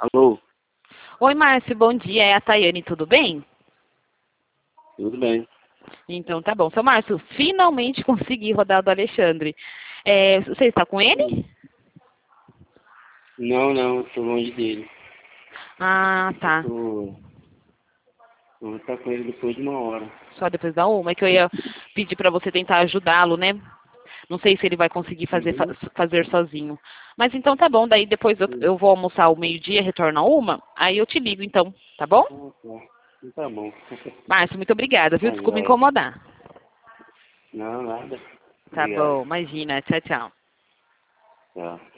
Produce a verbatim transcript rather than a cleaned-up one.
Alô? Oi, Márcio, bom dia. É a Tayane, tudo bem? Tudo bem. Então tá bom. Seu Márcio, finalmente consegui rodar o do Alexandre. É, você está com ele? Não, não, estou longe dele. Ah, tá. Tô... Vou estar com ele depois de uma hora. Só depois da uma, é que eu ia pedir para você tentar ajudá-lo, né? Não sei se ele vai conseguir fazer, fa- Uhum. fazer sozinho. Mas então tá bom, daí depois eu, eu vou almoçar ao meio-dia, retorno a uma, aí eu te ligo então, tá bom? Ah, tá. Então tá bom. Márcio, muito obrigada, viu? Tá Desculpa joia. incomodar. Não, nada. Tá Obrigado. bom, imagina. Tchau, tchau. Tchau.